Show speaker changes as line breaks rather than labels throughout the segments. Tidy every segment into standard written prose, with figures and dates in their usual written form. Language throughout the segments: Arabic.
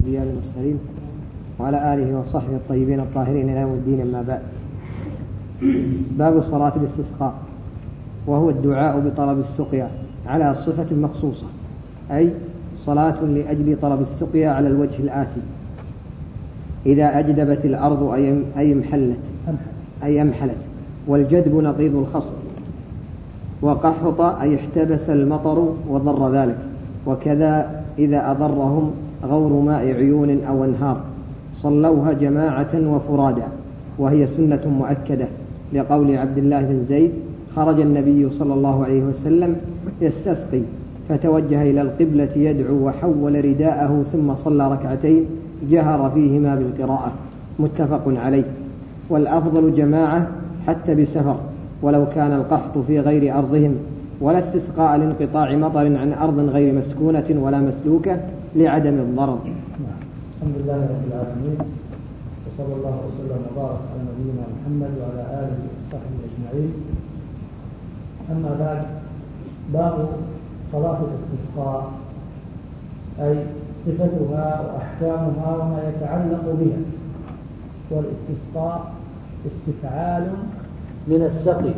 الأنبياء والمرسلين وعلى آله وصحبه الطيبين الطاهرين إلى يوم الدين. أما بعد، باب صلاة الاستسقاء، وهو الدعاء بطلب السقيا على صفة مخصوصة، أي صلاة لأجل طلب السقيا على الوجه الآتي: إذا أجدبت الأرض أي أمحلت، والجدب نقيض الخصب، وقحط أي احتبس المطر وضر ذلك، وكذا إذا أضرهم غور ماء عيون أو أنهار صلوها جماعة وفرادا، وهي سنة مؤكدة لقول عبد الله بن زيد: خرج النبي صلى الله عليه وسلم يستسقي فتوجه إلى القبلة يدعو وحول رداءه ثم صلى ركعتين جهر فيهما بالقراءة. متفق عليه. والأفضل جماعة حتى بسفر، ولو كان القحط في غير أرضهم، ولا استسقاء لانقطاع مطر عن أرض غير مسكونة ولا مسلوكة لعدم الضرر.
الحمد لله رب العالمين، وصلى الله وسلم وبارك على نبينا محمد وعلى آله وصحبه أجمعين. أما بعد، باب صلاة الاستسقاء، أي صفتها وأحكامها وما يتعلق بها. والاستسقاء استفعال من السقي،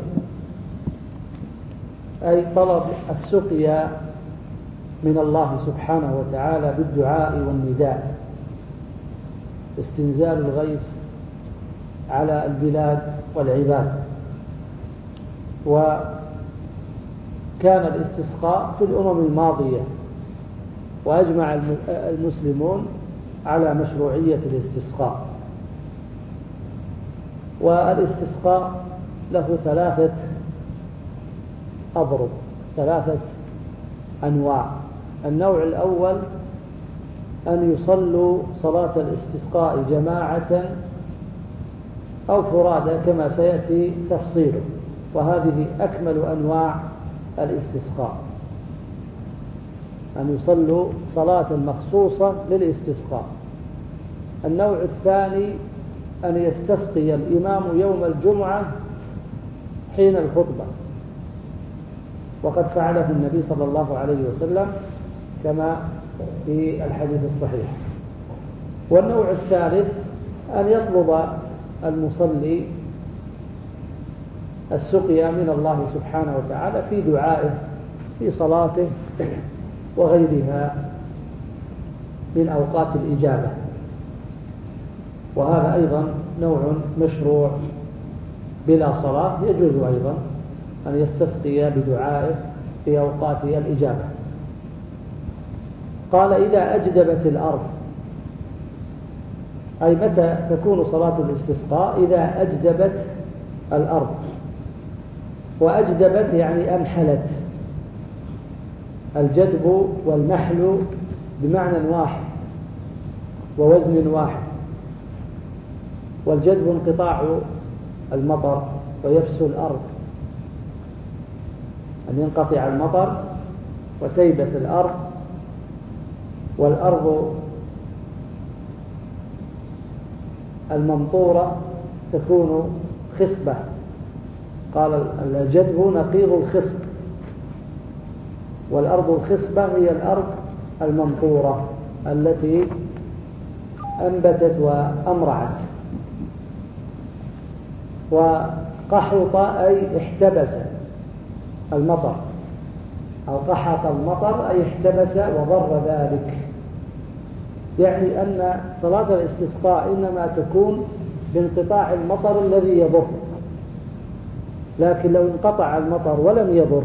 أي طلب السقيا من الله سبحانه وتعالى بالدعاء والنداء، استنزال الغيث على البلاد والعباد. وكان الاستسقاء في الأمم الماضية، وأجمع المسلمون على مشروعية الاستسقاء. والاستسقاء له ثلاثة أنواع. النوع الأول أن يصلوا صلاة الاستسقاء جماعة أو فرادا كما سيأتي تفصيله، وهذه أكمل أنواع الاستسقاء، أن يصلوا صلاة مخصوصة للاستسقاء. النوع الثاني أن يستسقي الإمام يوم الجمعة حين الخطبة، وقد فعله النبي صلى الله عليه وسلم كما في الحديث الصحيح. والنوع الثالث أن يطلب المصلي السقيا من الله سبحانه وتعالى في دعائه في صلاته وغيرها من أوقات الإجابة، وهذا أيضا نوع مشروع بلا صلاة. يجوز أيضا أن يستسقي بدعائه في أوقات الإجابة. قال: إذا أجدبت الأرض، أي متى تكون صلاة الاستسقاء؟ إذا أجدبت الأرض. وأجدبت يعني أمحلت. الجدب والمحل بمعنى واحد ووزن واحد. والجدب انقطاع المطر ويبس الأرض، أن ينقطع المطر وتيبس الأرض. والأرض الممطورة تكون خصبة. قال: الجدب نقيض الخصب، والأرض الخصبة هي الأرض الممطورة التي أنبتت وأمرعت. وقحط أي احتبس المطر، أو قحط المطر أي احتبس وضر ذلك. يعني أن صلاة الاستسقاء إنما تكون بانقطاع المطر الذي يضر، لكن لو انقطع المطر ولم يضر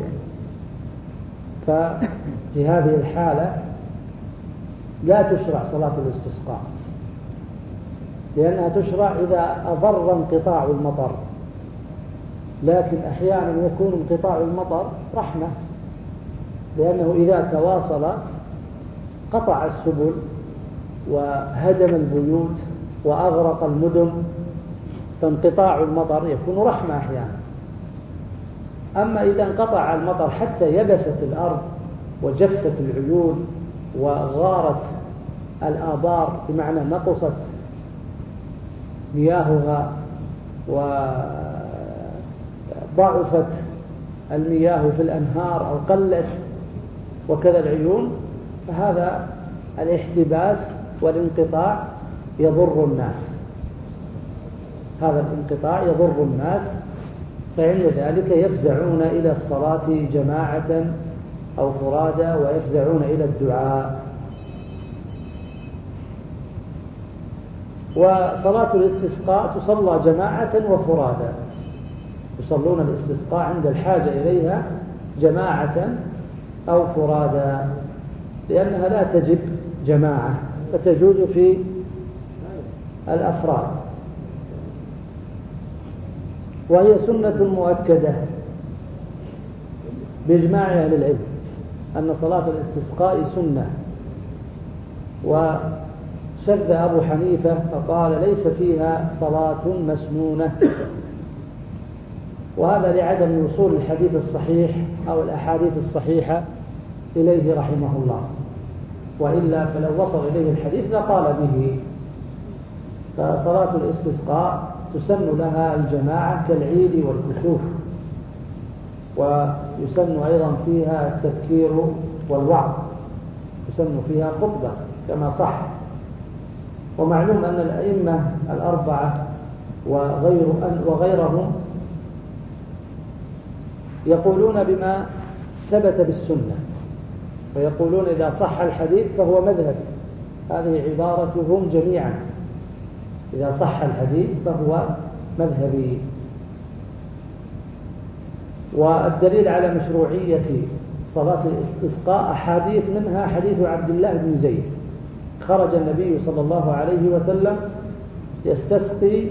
ففي هذه الحالة لا تشرع صلاة الاستسقاء، لأنها تشرع إذا أضر انقطاع المطر. لكن أحيانا يكون انقطاع المطر رحمة، لأنه إذا تواصل قطع السبل وهدم البيوت وأغرق المدن، فانقطاع المطر يكون رحمة أحيانا. أما إذا انقطع المطر حتى يبست الأرض وجفت العيون وغارت الآبار، بمعنى نقصت مياهها وضعفت المياه في الأنهار أو قلت، وكذا العيون، فهذا الاحتباس والانقطاع يضر الناس، هذا الانقطاع يضر الناس، فعند ذلك يفزعون إلى الصلاة جماعة أو فرادى ويفزعون إلى الدعاء. وصلاة الاستسقاء تصلى جماعة وفرادى، يصلون الاستسقاء عند الحاجة إليها جماعة أو فرادى، لأنها لا تجب جماعة فتجوز في الأفراد، وهي سنة مؤكدة بإجماع أهل العلم أن صلاة الاستسقاء سنة. وشذ أبو حنيفة فقال ليس فيها صلاة مسنونة، وهذا لعدم وصول الحديث الصحيح أو الأحاديث الصحيحة إليه رحمه الله، وإلا فلو وصل إليه الحديث لقال به. فصلاة الاستسقاء تسن لها الجماعة كالعيد والكسوف، ويسن أيضا فيها التذكير والوعظ، يسن فيها خطبة كما صح. ومعلوم أن الأئمة الأربعة وغيرهم يقولون بما ثبت بالسنة، ويقولون إذا صح الحديث فهو مذهب، هذه عبارتهم جميعا، إذا صح الحديث فهو مذهبي. والدليل على مشروعية صلاة الاستسقاء أحاديث، منها حديث عبد الله بن زيد: خرج النبي صلى الله عليه وسلم يستسقي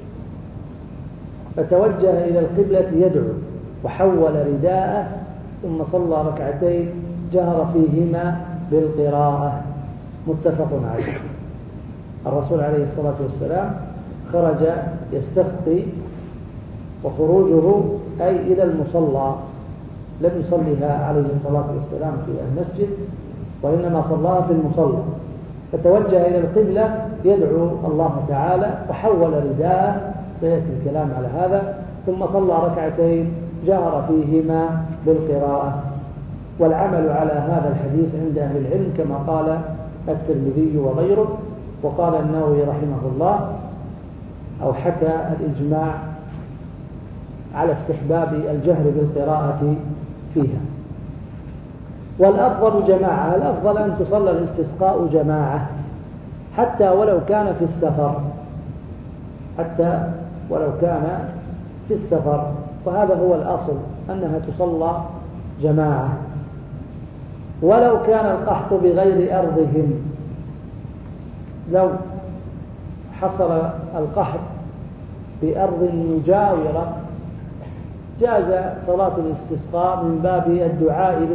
فتوجه إلى القبلة يدعو وحول رداءه ثم صلى ركعتين جهر فيهما بالقراءة، متفق عليه. الرسول عليه الصلاة والسلام خرج يستسقي، وخروجه أي إلى المصلى، لم يصليها عليه الصلاة والسلام في المسجد، وإنما صلاها في المصلى، فتوجه إلى القبلة يدعو الله تعالى وحول رداءه، سيأتي الكلام على هذا، ثم صلى ركعتين جهر فيهما بالقراءة. والعمل على هذا الحديث عند أهل العلم كما قال الترمذي وغيره، وقال النووي رحمه الله أو حكى الإجماع على استحباب الجهر بالقراءة فيها. والأفضل جماعة، الأفضل أن تصلى الاستسقاء جماعة حتى ولو كان في السفر، حتى ولو كان في السفر، وهذا هو الأصل أنها تصلى جماعة. ولو كان القحط بغير أرضهم، لو حصل القحط بأرض مجاورة جاز صلاة الاستسقاء من باب الدعاء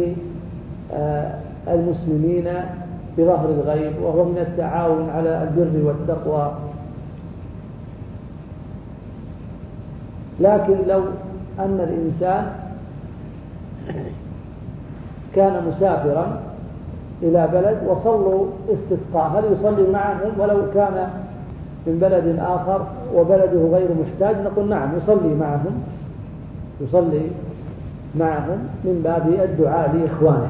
للمسلمين بظهر الغيب، وهو من التعاون على البر والتقوى. لكن لو أن الإنسان كان مسافرا إلى بلد وصلوا استسقاء، هل يصلي معهم ولو كان من بلد آخر وبلده غير محتاج؟ نقول نعم، يصلي معهم من باب الدعاء لإخوانه.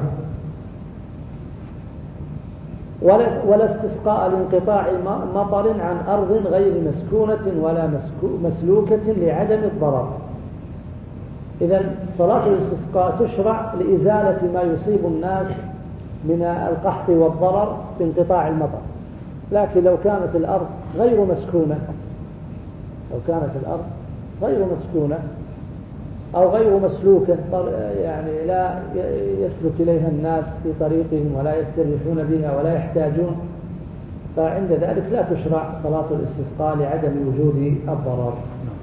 ولا استسقاء لانقطاع مطر عن أرض غير مسكونة ولا مسلوكة لعدم الضرر. إذن صلاة الاستسقاء تشرع لإزالة ما يصيب الناس من القحط والضرر بانقطاع المطر. لكن لو كانت الأرض غير مسكونة أو غير مسلوكة، يعني لا يسلك إليها الناس في طريقهم ولا يستريحون بها ولا يحتاجون، فعند ذلك لا تشرع صلاة الاستسقاء لعدم وجود الضرر.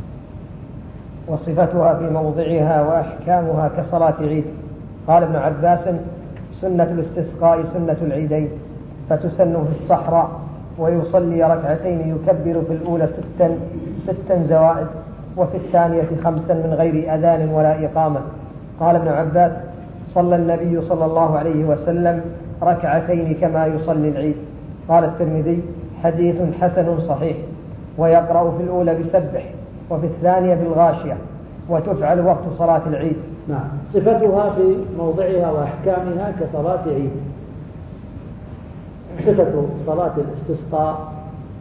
وصفتها في موضعها وأحكامها كصلاة عيد. قال ابن عباس: سنة الاستسقاء سنة العيدين، فتسن في الصحراء، ويصلي ركعتين يكبر في الأولى ستا زوائد، وفي الثانية 5 من غير أذان ولا إقامة. قال ابن عباس: صلى النبي صلى الله عليه وسلم ركعتين كما يصلي العيد. قال الترمذي: حديث حسن صحيح. ويقرأ في الأولى بسبح، وفي الثانية بالغاشية، وتفعل وقت صلاة العيد.
نعم، صفتها في موضعها وأحكامها كصلاة عيد. صفة صلاة الاستسقاء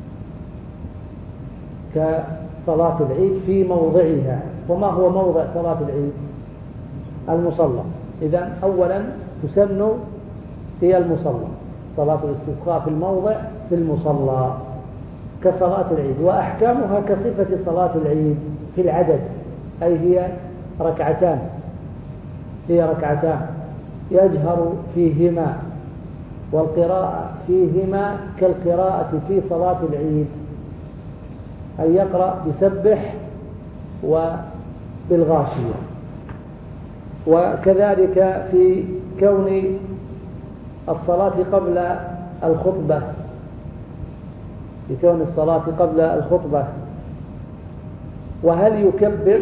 كصلاة العيد في موضعها. وما هو موضع صلاة العيد؟ المصلى. إذن أولا تسن هي المصلى، صلاة الاستسقاء في الموضع في المصلى كصلاة العيد. وأحكامها كصفة صلاة العيد في العدد، أي هي ركعتان يجهر فيهما، والقراءة فيهما كالقراءة في صلاة العيد، أن يقرأ بسبح وبالغاشية. وكذلك في كون الصلاة قبل الخطبة، وهل يكبر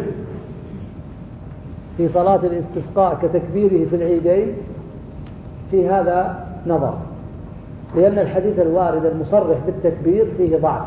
في صلاة الاستسقاء كتكبيره في العيدين؟ في هذا نظر، لأن الحديث الوارد المصرح بالتكبير فيه ضعف.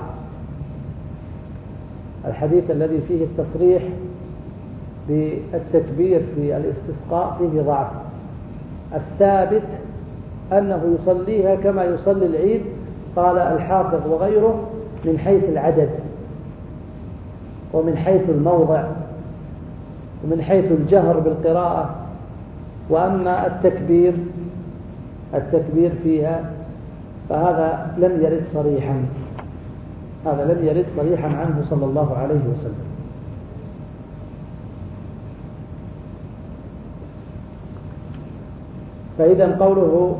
الحديث الذي فيه التصريح بالتكبير في الاستسقاء فيه ضعف. الثابت أنه يصليها كما يصلي العيد، قال الحافظ وغيره، من حيث العدد ومن حيث الموضع ومن حيث الجهر بالقراءة. وأما التكبير فيها فهذا لم يرد صريحا عنه صلى الله عليه وسلم. فإذا قوله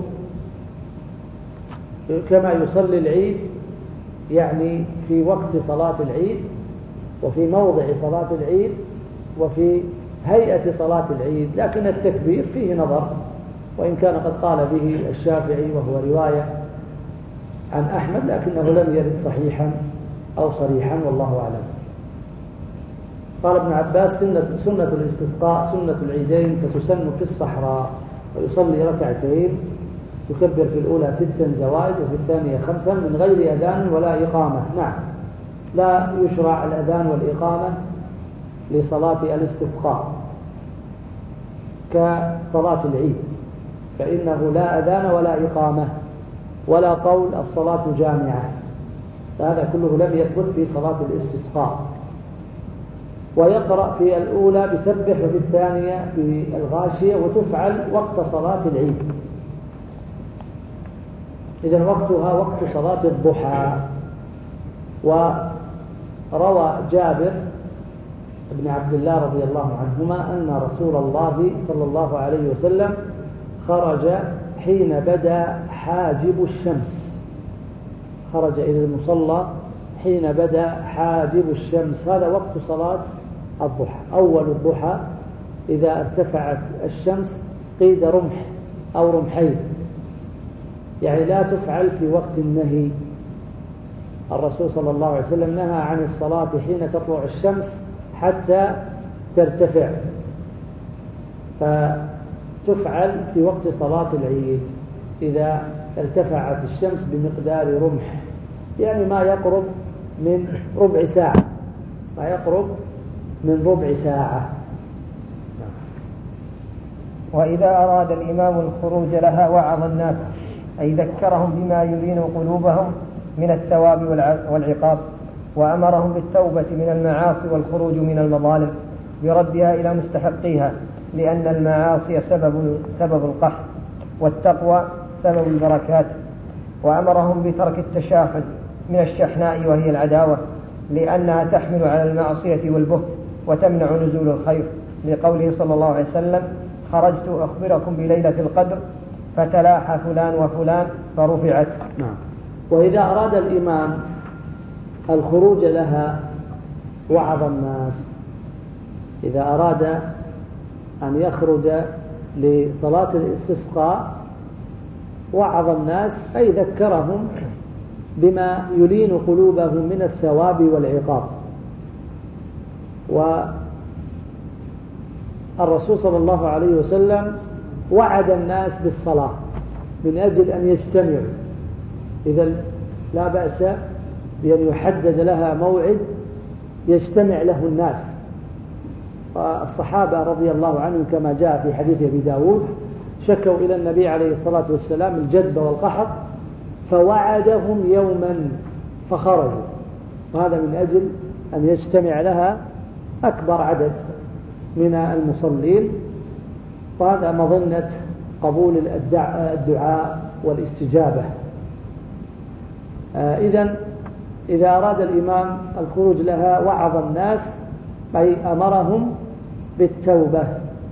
كما يصلي العيد يعني في وقت صلاة العيد، وفي موضع صلاة العيد، وفي هيئة صلاة العيد. لكن التكبير فيه نظر، وإن كان قد قال به الشافعي وهو رواية عن أحمد، لكنه لم يرد صحيحا أو صريحا، والله أعلم. قال ابن عباس: سنة الاستسقاء سنة العيدين، فتسن في الصحراء، ويصلي ركعتين، يكبر في الأولى 6 زوائد وفي الثانية 5 من غير أذان ولا إقامة. نعم، لا يشرع الأذان والإقامة لصلاة الاستسقاء كصلاة العيد، فإنه لا أذان ولا إقامة ولا قول الصلاة جامعة، فهذا كله لم يثبت في صلاة الاستسقاء. ويقرأ في الأولى بسبح وفي الثانية بالغاشية، وتفعل وقت صلاة العيد. إذن وقتها وقت صلاة الضحى. وروى جابر بن عبد الله رضي الله عنهما أن رسول الله صلى الله عليه وسلم خرج حين بدا حاجب الشمس، خرج إلى المصلى حين بدا حاجب الشمس. هذا وقت صلاة الضحى، أول الضحى إذا ارتفعت الشمس قيد رمح أو رمحين، يعني لا تفعل في وقت النهي. الرسول صلى الله عليه وسلم نهى عن الصلاة حين تطلع الشمس حتى ترتفع، فتفعل في وقت صلاة العيد إذا ارتفعت الشمس بمقدار رمح، يعني ما يقرب من ربع ساعة،
وإذا أراد الإمام الخروج لها وعظ الناس، أي ذكرهم بما يلين قلوبهم من الثواب والعقاب، وأمرهم بالتوبة من المعاصي والخروج من المظالم بردها إلى مستحقيها، لأن المعاصي سبب القحط، والتقوى سبب البركات. وأمرهم بترك التشاحن من الشحناء وهي العداوة، لأنها تحمل على المعصية والبهت وتمنع نزول الخير، لقوله صلى الله عليه وسلم: خرجت أخبركم بليلة القدر فتلاحى فلان وفلان فرفعت.
نعم. وإذا أراد الإمام الخروج لها وعظ الناس، إذا أراد أن يخرج لصلاة الاستسقاء وعظ الناس، أي ذكرهم بما يلين قلوبهم من الثواب والعقاب. والرسول صلى الله عليه وسلم وعد الناس بالصلاة من أجل أن يجتمعوا، إذا لا بأس بأن يحدد لها موعد يجتمع له الناس. الصحابة رضي الله عنهم كما جاء في حديث أبي داود شكوا إلى النبي عليه الصلاة والسلام الجدب والقحط، فوعدهم يوما فخرجوا، وهذا من أجل أن يجتمع لها أكبر عدد من المصلين، وهذا مظنة قبول الدعاء والاستجابة. إذا أراد الإمام الخروج لها وعظ الناس، أي أمرهم بالتوبة.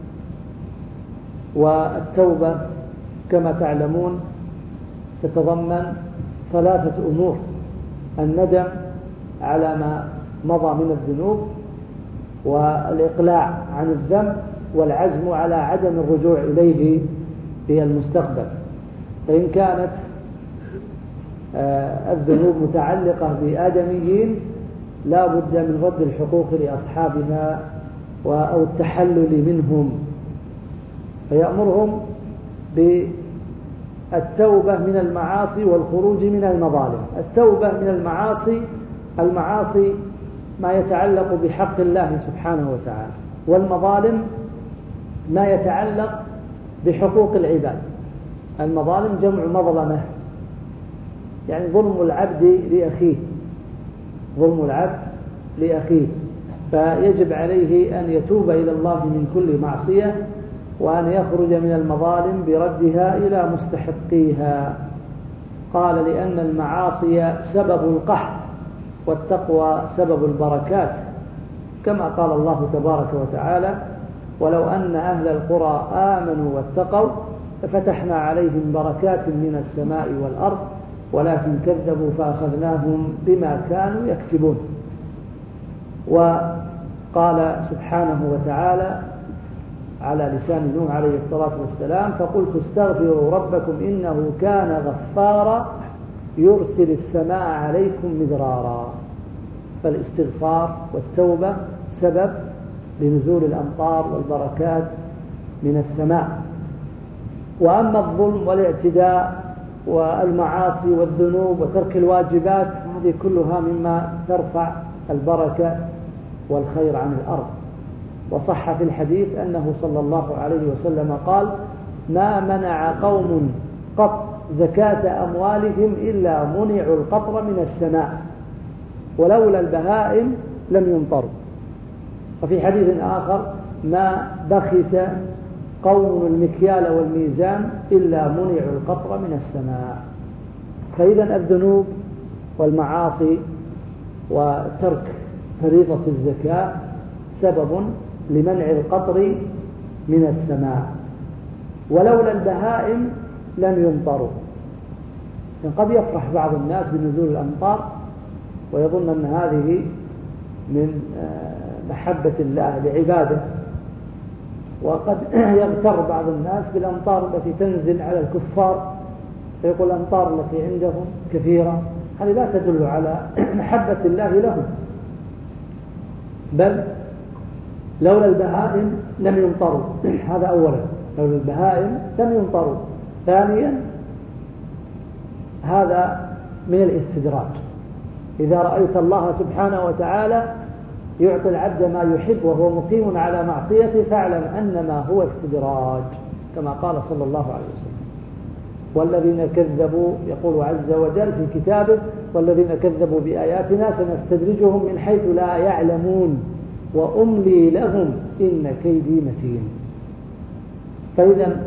والتوبة كما تعلمون تتضمن 3 أمور: الندم على ما مضى من الذنوب، والإقلاع عن الذنب، والعزم على عدم الرجوع إليه في المستقبل. فإن كانت الذنوب متعلقة بآدميين لا بد من رد الحقوق لأصحابها أو التحلل منهم، فيأمرهم بالتوبة من المعاصي والخروج من المظالم. التوبة من المعاصي ما يتعلق بحق الله سبحانه وتعالى، والمظالم ما يتعلق بحقوق العباد. المظالم جمع مظلمة، يعني ظلم العبد لأخيه، فيجب عليه أن يتوب إلى الله من كل معصية، وأن يخرج من المظالم بردها إلى مستحقيها. قال: لأن المعاصي سبب القحط، والتقوى سبب البركات، كما قال الله تبارك وتعالى: ولو أن أهل القرى آمنوا واتقوا لفتحنا عليهم بركات من السماء والأرض ولكن كذبوا فأخذناهم بما كانوا يكسبون. وقال سبحانه وتعالى على لسان نوح عليه الصلاة والسلام: فقلت استغفروا ربكم إنه كان غفارا يرسل السماء عليكم مدرارا. فالاستغفار والتوبة سبب لنزول الأمطار والبركات من السماء. وأما الظلم والاعتداء والمعاصي والذنوب وترك الواجبات، هذه كلها مما ترفع البركة والخير عن الأرض. وصح في الحديث أنه صلى الله عليه وسلم قال: ما منع قوم قط زكاة أموالهم إلا منعوا القطر من السماء ولولا البهائم لم يمطروا. وفي حديث آخر: ما بخس قوم المكيال والميزان إلا منعوا القطر من السماء. فإذا الذنوب والمعاصي وترك فريضة الزكاة سبب لمنع القطر من السماء، ولولا البهائم لم يمطروا. قد يفرح بعض الناس بنزول الأمطار ويظن أن هذه من محبة الله لعباده، وقد يغتر بعض الناس بالأمطار التي تنزل على الكفار، فيقول الأمطار التي عندهم كثيرة. هذه لا تدل على محبة الله لهم، بل لولا البهائم لم يمطروا. هذا أولا، لولا البهائم لم يمطروا. ثانيا، هذا من الاستدراج. إذا رأيت الله سبحانه وتعالى يعطي العبد ما يحب وهو مقيم على معصيته فاعلم أنما هو استدراج، كما قال صلى الله عليه وسلم: والذين كذبوا، يقول عز وجل في كتابه: والذين كذبوا بآياتنا سنستدرجهم من حيث لا يعلمون وأملي لهم إن كيدي متين. فإذا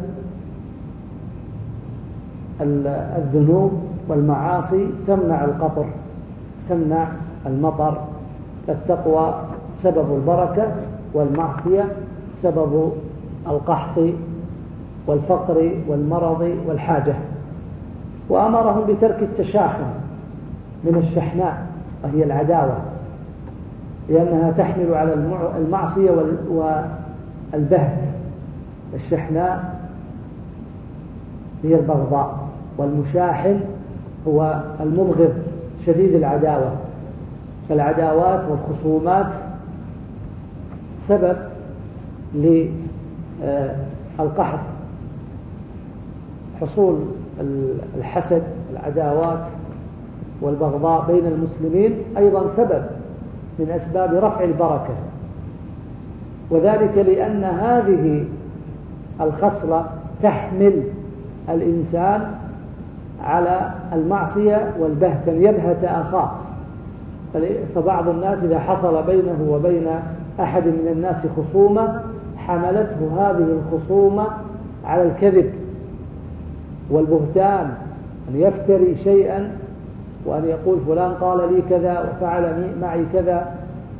الذنوب والمعاصي تمنع القطر، تمنع المطر. التقوى سبب البركة، والمعصية سبب القحط والفقر والمرض والحاجة. وأمرهم بترك التشاحن من الشحناء، وهي العداوة، لأنها تحمل على المعصية والبهت. الشحناء هي البغضاء، والمشاحن هو المبغض شديد العداوة. فالعداوات والخصومات سبب للقحط. حصول الحسد، العداوات والبغضاء بين المسلمين أيضا سبب من أسباب رفع البركة، وذلك لأن هذه الخصلة تحمل الإنسان على المعصية والبهت، أن يبهت أخاه. فبعض الناس إذا حصل بينه وبين أحد من الناس خصومة حملته هذه الخصومة على الكذب والبهتان، أن يفتري شيئا وأن يقول فلان قال لي كذا وفعل معي كذا،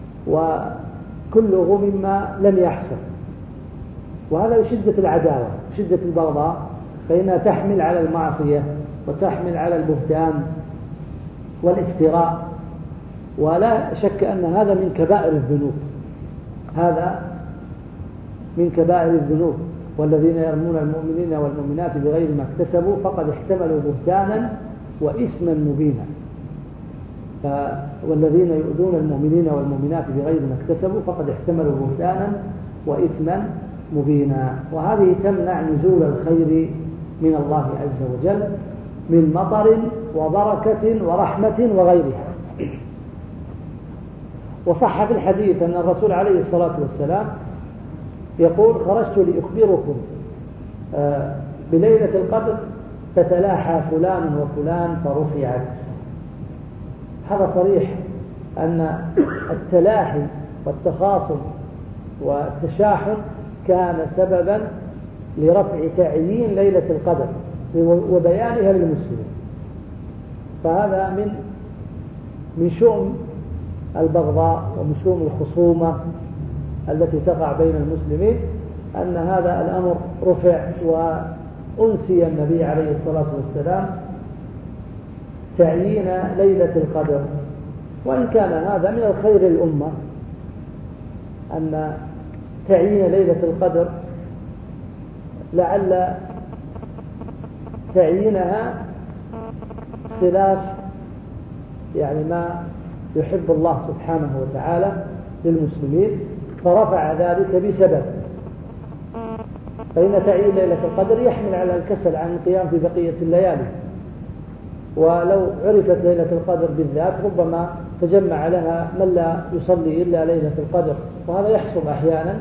وكله مما لم يحصل. وهذا بشدة العداوة بشدة البغضاء، فإنها تحمل على المعصية وتحمل على البهتان والافتراء. ولا شك أن هذا من كبائر الذنوب، هذا من كبائر الذنوب. والذين يرمون المؤمنين والمؤمنات بغير ما اكتسبوا فقد احتملوا بهتانا وإثما مبينا. والذين يؤذون المؤمنين والمؤمنات بغير ما اكتسبوا فقد احتملوا بهتانا وإثما مبينا. وهذه تمنع نزول الخير من الله عز وجل من مطر وبركة ورحمة وغيرها. وصح في الحديث أن الرسول عليه الصلاة والسلام يقول: خرجت لأخبركم بليلة القدر فتلاحى فلان وفلان فرفعت. هذا صريح أن التلاحي والتخاصم والتشاحن كان سببا لرفع تعيين ليلة القدر وبيانها للمسلمين. فهذا من شؤم البغضاء ومن شؤم الخصومة التي تقع بين المسلمين، أن هذا الأمر رفع وأنسي النبي عليه الصلاة والسلام تعيين ليلة القدر. وإن كان هذا من الخير الأمة أن تعيين ليلة القدر، لعل تعيينها خلاف يعني ما يحب الله سبحانه وتعالى للمسلمين، فرفع ذلك بسبب. فإن تعيين ليلة القدر يحمل على الكسل عن القيام في بقية الليالي، ولو عرفت ليلة القدر بالذات ربما تجمع لها من لا يصلي إلا ليلة القدر، وهذا يحصل أحيانا،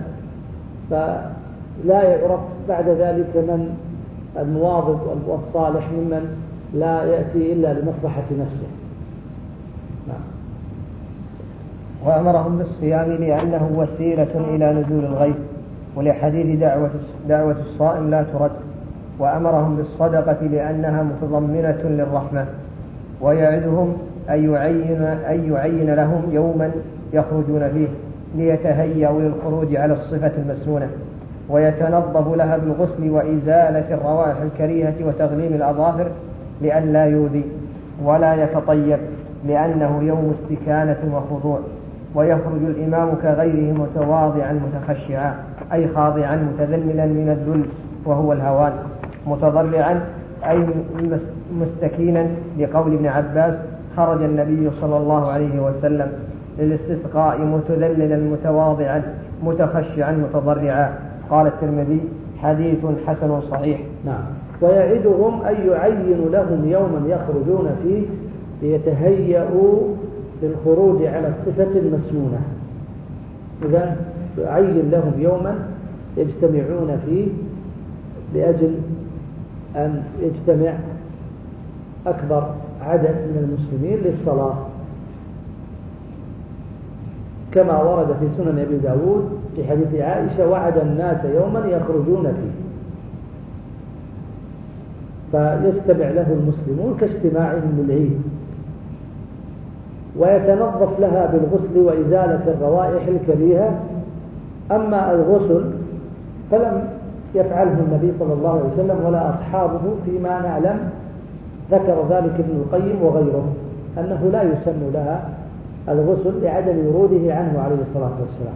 فلا يعرف بعد ذلك من المواظب والصالح ممن لا يأتي إلا لمصلحة نفسه. نعم.
وأمرهم بالصيام لأنه وسيلة إلى نزول الغيث، ولحديث دعوة الصائم لا ترد. وأمرهم بالصدقة لأنها متضمنة للرحمة، ويعدهم أن يعين لهم يوما يخرجون فيه ليتهيأوا للخروج على الصفة المسنونة، ويتنظف لها بالغسل وإزالة الروائح الكريهة وتغليم الأظافر لئلا يؤذي، ولا يتطيب لأنه يوم استكانة وخضوع. ويخرج الإمام كغيره متواضعا متخشعا، أي خاضعا متذللا من الذل وهو الهوان، متضرعا أي مستكينا، لقول ابن عباس: خرج النبي صلى الله عليه وسلم للاستسقاء متذللا متواضعا متخشعا متضرعا. قال الترمذي: حديث حسن صحيح.
نعم. ويعدهم أن يعين لهم يوما يخرجون فيه ليتهيأوا للخروج على الصفة المسنونة. إذا يعين لهم يوما يجتمعون فيه لأجل أن يجتمع أكبر عدد من المسلمين للصلاة، كما ورد في سنن أبي داود في حديث عائشة: وعد الناس يوما يخرجون فيه. فيجتمع له المسلمون كاجتماعهم للعيد، ويتنظف لها بالغسل وإزالة الروائح الكريهة. أما الغسل فلم يفعله النبي صلى الله عليه وسلم ولا أصحابه فيما نعلم، ذكر ذلك ابن القيم وغيره، أنه لا يسن لها الغسل لعدم وروده عنه عليه الصلاة والسلام.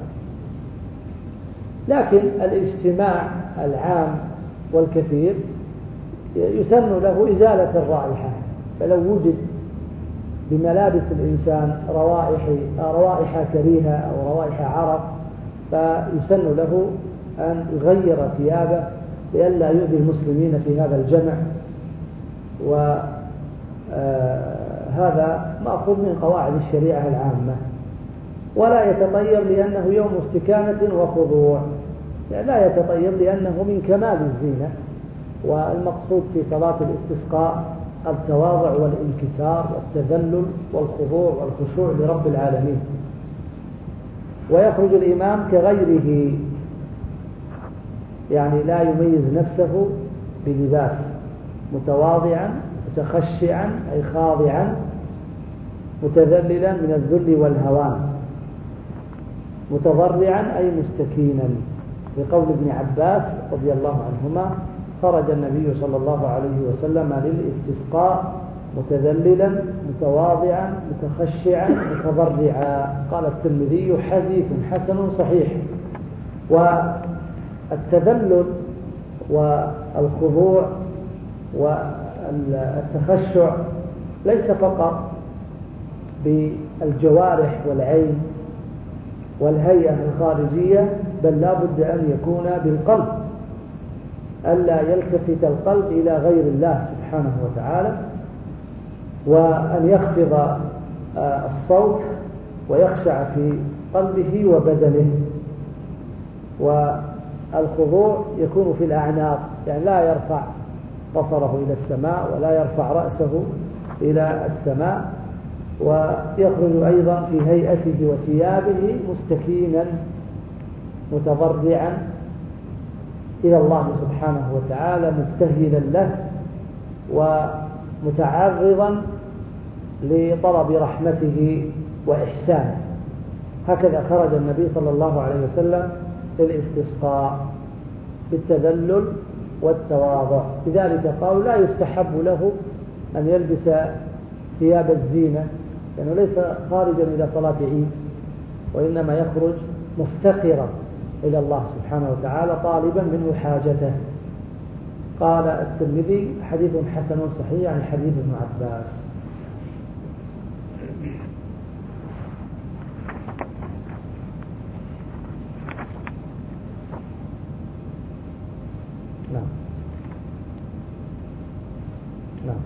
لكن الاجتماع العام والكثير يسن له إزالة الرائحة، فلو وجد بملابس الإنسان روائح كريهة أو روائح عرق فيسن له أن يغير ثيابه لئلا يؤذي المسلمين في هذا الجمع. وهذا مأخوذ من قواعد الشريعة العامة. ولا يتطيب لأنه يوم استكانة وخضوع، يعني لا يتطيب لأنه من كمال الزينة، والمقصود في صلاة الاستسقاء التواضع والانكسار والتذلل والخضوع والخشوع لرب العالمين. ويخرج الإمام كغيره، يعني لا يميز نفسه بلباس، متواضعا متخشعا أي خاضعا، متذللا من الذل والهوان، متضرعا أي مستكينا، بقول ابن عباس رضي الله عنهما: خرج النبي صلى الله عليه وسلم للاستسقاء متذللا متواضعا متخشعا متضرعا. قال الترمذي: حديث حسن صحيح. والتذلل والخضوع والتخشع ليس فقط بالجوارح والعين والهيئة الخارجية، بل لا بد أن يكون بالقلب، ألا يلتفت القلب إلى غير الله سبحانه وتعالى، وأن يخفض الصوت ويخشع في قلبه وبدنه. والخضوع يكون في الأعناق، يعني لا يرفع بصره إلى السماء ولا يرفع رأسه إلى السماء، ويخرج أيضا في هيئته وثيابه مستكينا متضرعا إلى الله سبحانه وتعالى، مبتهلا له ومتعرضا لطلب رحمته وإحسانه. هكذا خرج النبي صلى الله عليه وسلم للاستسقاء بالتذلل والتواضع. لذلك قالوا لا يستحب له أن يلبس ثياب الزينة، لأنه ليس خارجا إلى صلاة عيد، وإنما يخرج مفتقرا إلى الله سبحانه وتعالى طالبا منه حاجته. قال الترمذي: حديث حسن صحيح، عن حديث ابن عباس. نعم نعم.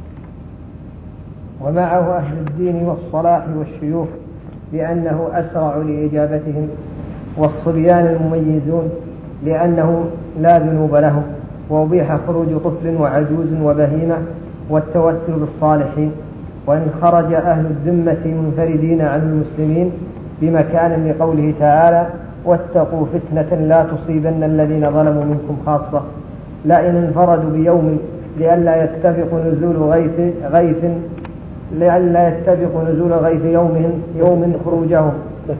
ومعه أهل الدين والصلاح والشيوخ، لأنه أسرع لإجابتهم، والصبيان المميزون لأنه لا ذنوب لهم، وأبيح خروج طفل وعجوز وبهيمة والتوسل بالصالحين. وإن خرج أهل الذمة منفردين عن المسلمين بمكان، لقوله تعالى: واتقوا فتنة لا تصيبن الذين ظلموا منكم خاصة، لا إن انفردوا بيوم لئلا يتفق نزول غيث يوم خروجهم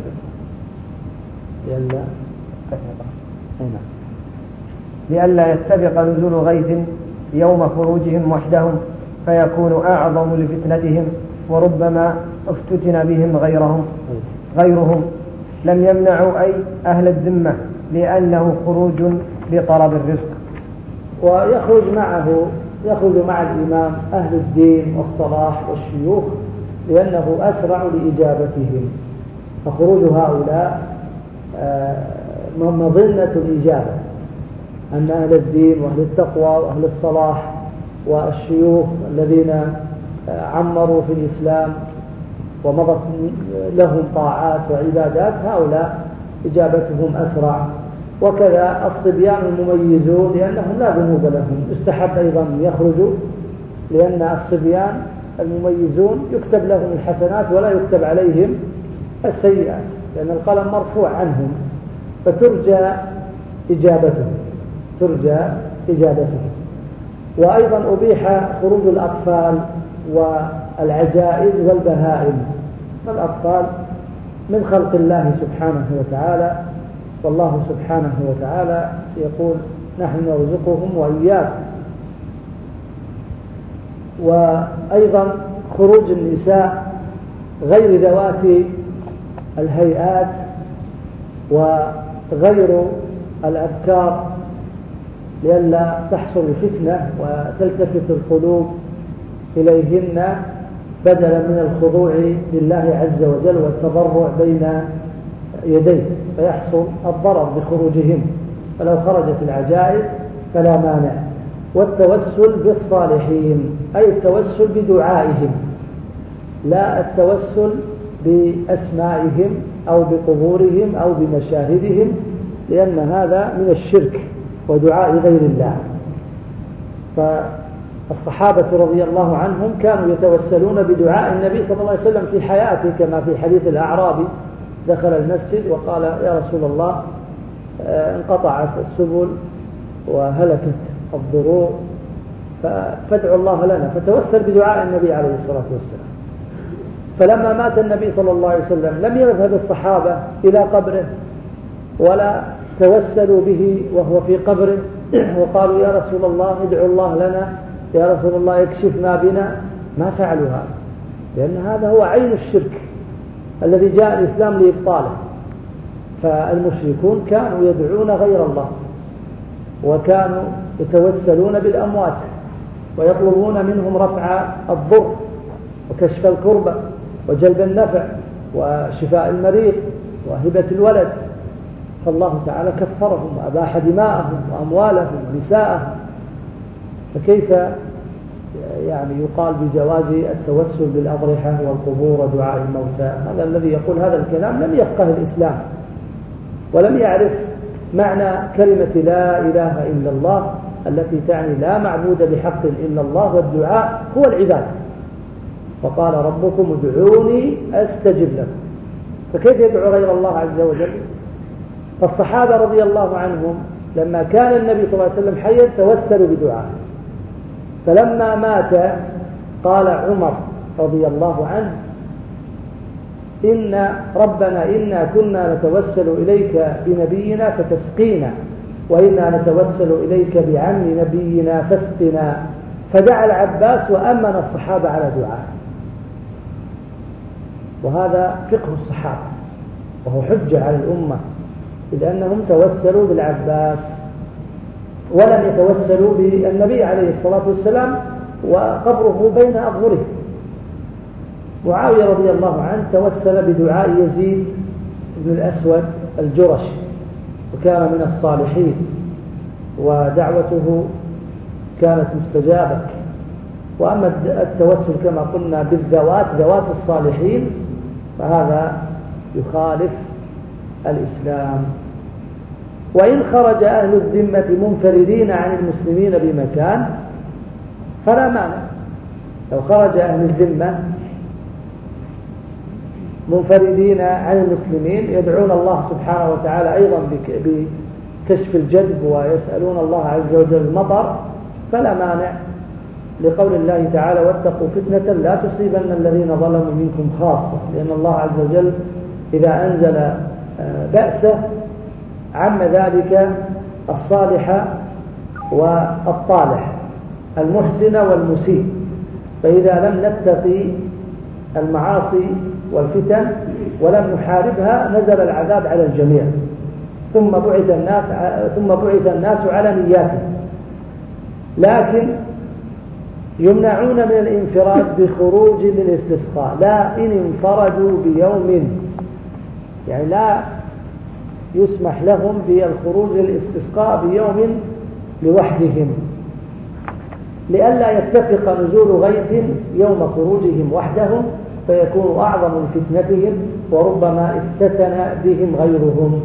لئلا يتفق نزول غيث يوم خروجهم وحدهم، فيكون أعظم لفتنتهم، وربما افتتن بهم غيرهم. لم يمنعوا أي أهل الذمة، لأنه خروج لطلب الرزق.
ويخرج مع الإمام أهل الدين والصلاح والشيوخ، لأنه أسرع لإجابتهم. فخروج هؤلاء مظنة الإجابة، أن أهل الدين وأهل التقوى وأهل الصلاح والشيوخ الذين عمروا في الإسلام ومضت لهم طاعات وعبادات، هؤلاء إجابتهم أسرع. وكذا الصبيان المميزون، لأنهم لا ذنوب لهم، يستحب أيضا أن يخرجوا، لأن الصبيان المميزون يكتب لهم الحسنات ولا يكتب عليهم السيئات، لأن القلم مرفوع عنهم، فترجى إجابتهم. وأيضا أبيح خروج الأطفال والعجائز والبهائم. الأطفال من خلق الله سبحانه وتعالى، والله سبحانه وتعالى يقول: نحن نرزقهم وإياكم. وأيضا خروج النساء غير ذوات الهيئات وغير الأبكار، لئلا تحصل فتنة وتلتفت القلوب إليهن، بدلا من الخضوع لله عز وجل والتضرع بين يديه، فيحصل الضرر بخروجهم. فلو خرجت العجائز فلا مانع. والتوسل بالصالحين، أي التوسل بدعائهم، لا التوسل بأسمائهم أو بقبورهم أو بمشاهدهم، لأن هذا من الشرك ودعاء غير الله. الصحابة رضي الله عنهم كانوا يتوسلون بدعاء النبي صلى الله عليه وسلم في حياته، كما في حديث الأعرابي دخل المسجد وقال يا رسول الله انقطعت السبل وهلكت الضروع فادعوا الله لنا، فتوسل بدعاء النبي عليه الصلاة والسلام. فلما مات النبي صلى الله عليه وسلم لم يذهب الصحابة إلى قبره ولا توسلوا به وهو في قبره وقالوا يا رسول الله ادعوا الله لنا، يا رسول الله يكشف ما بنا، ما فعلوا هذا، لأن هذا هو عين الشرك الذي جاء الإسلام لإبطاله. فالمشركون كانوا يدعون غير الله، وكانوا يتوسلون بالأموات ويطلبون منهم رفع الضر وكشف الكربة وجلب النفع وشفاء المريض وهبة الولد. فالله تعالى كفرهم وأباح دماءهم وأموالهم ونساءهم، فكيف يعني يقال بجواز التوسل بالأضرحة والقبور ودعاء الموتى؟ هذا الذي يقول هذا الكلام لم يفقه الإسلام ولم يعرف معنى كلمة لا إله إلا الله التي تعني لا معبود بحق إلا الله، والدعاء هو العبادة. وقال ربكم ادعوني أستجب لكم، فكيف يدعو غير الله عز وجل؟ فالصحابة رضي الله عنهم لما كان النبي صلى الله عليه وسلم حيا توسلوا بدعاء، فلما مات قال عمر رضي الله عنه إن ربنا إنا كنا نتوسل إليك بنبينا فتسقينا، وإنا نتوسل إليك بعم نبينا فاسقنا، فدعا العباس وأمن الصحابة على دعاء. وهذا فقه الصحابة وهو حجة على الأمة، لأنهم توسلوا بالعباس ولم يتوسلوا بالنبي عليه الصلاة والسلام وقبره بين أظهرهم. معاوية رضي الله عنه توسل بدعاء يزيد بن الأسود الجرشي، وكان من الصالحين ودعوته كانت مستجابة. وأما التوسل كما قلنا بالذوات، ذوات الصالحين، فهذا يخالف الإسلام. وإن خرج أهل الذمة منفردين عن المسلمين بمكان فلا مانع. لو خرج أهل الذمة منفردين عن المسلمين يدعون الله سبحانه وتعالى أيضا بكشف الجدب ويسألون الله عز وجل المطر فلا مانع، لقول الله تعالى واتقوا فتنة لا تصيبن الذين ظلموا منكم خاصة، لأن الله عز وجل إذا أنزل بأسه عم ذلك الصالح والطالح، المحسن والمسيء. فإذا لم نتقي المعاصي والفتن ولم نحاربها نزل العذاب على الجميع، ثم بعث الناس على نياتهم. لكن يمنعون من الانفراد بخروج للاستسقاء، لا إن انفردوا بيوم، يعني لا يسمح لهم بالخروج للاستسقاء بيوم لوحدهم، لئلا يتفق نزول غيث يوم خروجهم وحدهم فيكون أعظم فتنتهم وربما افتتن بهم غيرهم.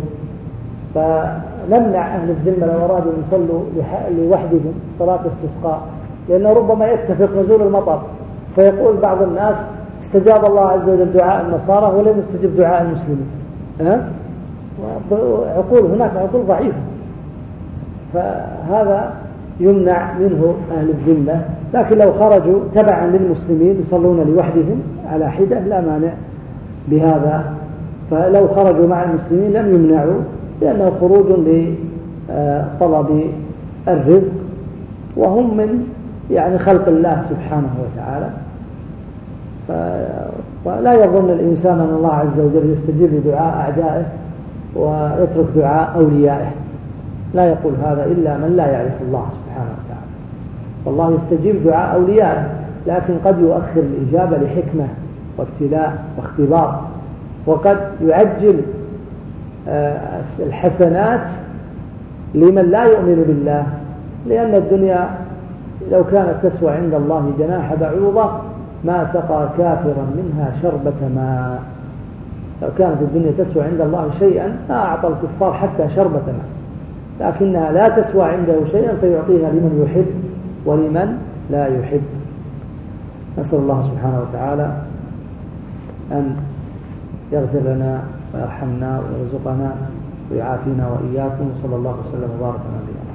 فنمنع أهل الذمة لو أرادوا أن يصلوا لوحدهم صلاة استسقاء، لأنه ربما يتفق نزول المطر فيقول بعض الناس استجاب الله عز وجل دعاء النصارى ولم يستجب دعاء المسلمين. هناك عقول ضعيفة، فهذا يمنع منه أهل الذمة. لكن لو خرجوا تبعا للمسلمين يصلون لوحدهم على حدة لا مانع بهذا. فلو خرجوا مع المسلمين لم يمنعوا، لأنه خروج لطلب الرزق، وهم من يعني خلق الله سبحانه وتعالى. ولا يظن الإنسان أن الله عز وجل يستجيب لدعاء أعدائه ويترك دعاء أوليائه، لا يقول هذا إلا من لا يعرف الله سبحانه وتعالى. والله يستجيب دعاء أوليائه، لكن قد يؤخر الإجابة لحكمة وابتلاء واختبار، وقد يعجل الحسنات لمن لا يؤمن بالله، لأن الدنيا لو كانت تسوى عند الله جناح بعوضة ما سقى كافرا منها شربة ماء. لو كانت الدنيا تسوى عند الله شيئا ما أعطى الكفار حتى شربة ماء، لكنها لا تسوى عنده شيئا فيعطيها لمن يحب ولمن لا يحب. نسأل الله سبحانه وتعالى أن يغفر لنا ويرحمنا ويرزقنا ويعافينا وإياكم، صلى الله وسلم وبارك على نبينا.